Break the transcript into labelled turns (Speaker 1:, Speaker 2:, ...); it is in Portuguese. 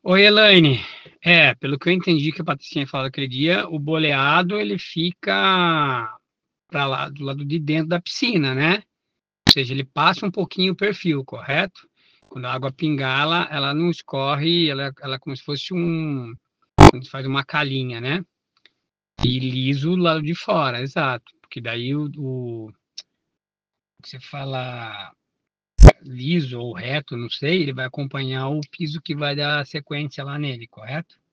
Speaker 1: Oi, Elaine. Pelo que eu entendi que a Patricinha falou aquele dia, o boleado ele fica para lá, do lado de dentro da piscina, né? Ou seja, ele passa um pouquinho o perfil, correto? Quando a água pingar, ela não escorre, ela é como se fosse quando se faz uma calinha, né? E liso do lado de fora, exato. Porque daí o que você fala liso ou reto, não sei, ele vai acompanhar o piso que vai dar sequência lá nele, correto?